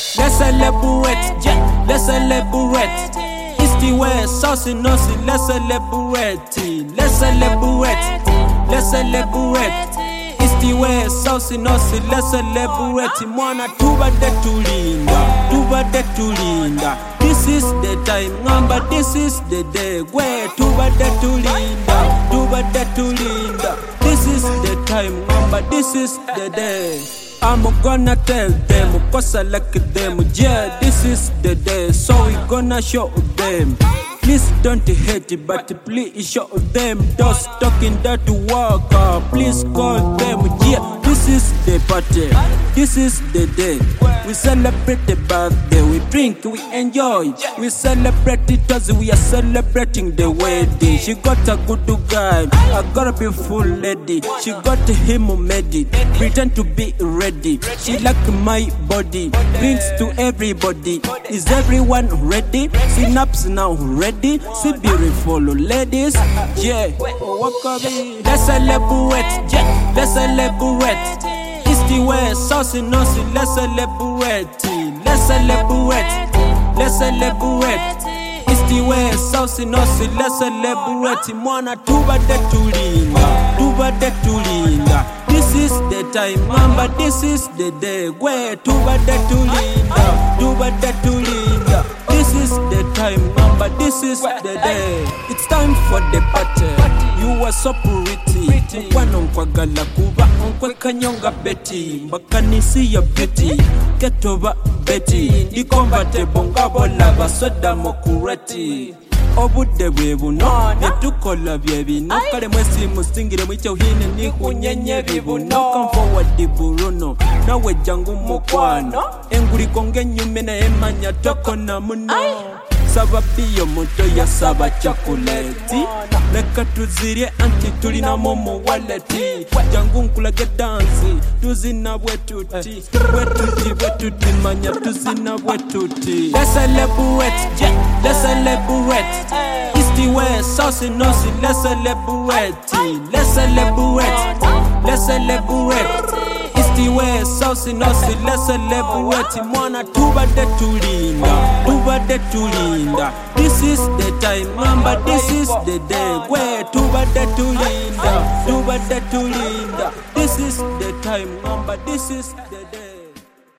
Let's celebrate, yeah, let's celebrate. It's the way, saucy, nosy, let's celebrate. Let's celebrate, let's celebrate. It's the way, saucy, nosy, let's celebrate. Mwana tubadde tulinda. This is the time, ngamba, this is the day. Gwe tubadde tulinda. This is the time, ngamba, this is the day. I'm gonna tell them, cause I like them. Yeah, this is the day, so we gonna show them. Please don't hate it, but please show them. Those talking that to walk up, please call them. Yeah, this is the party, this is the day. We celebrate the birthday, we drink, we enjoy. We celebrate it as we are celebrating the wedding. She got a good guy, I got a beautiful lady. She got him ready, pretend to be ready. She like my body, brings to everybody. Is everyone ready? Synapse now ready? See beautiful ladies, yeah. Let's celebrate, yeah, let's celebrate. It's the way, saucy, nosy, let's celebrate. Let's celebrate, let's celebrate. It's the way, saucy, nosy, let's celebrate. Mwana tubadde tulinda. This is the time, mamba, this is the day. Gwe tubadde tulinda. This is the time, mamba, this is the day. It's time for the party. You are so pretty. Mkwano nkwagala kuba nkwekanyonga beti. Mbakanisi ya beti. Get over beti. Ndikombatebo ngabolaba soda mokureti. Obudde bwe buno netukola bye bino kale mwesi musingire mwicho hine nikunyenye bibuno. Come forward buruno nawe jangu mukwano enguliko ng'ennyume naye emanya tokona muno. Saba biyo muto yasaba chokoleti. Leka tuzirye anti tulinamu mu waleti. Jangu nkulage dansi tuzina bwetuti. Bwetuti manya tuzina bwetuti. Let's celebrate, yeah, let's celebrate. It's the way, saucy, nosy, let's celebrate. Let's celebrate, let's celebrate. It's the way, saucy, nosy, let's celebrate. Mwana tubadde tulinda. This is the time, mamba, this is the day. Gwe tubadde tulinda. This is the time, mamba, this is the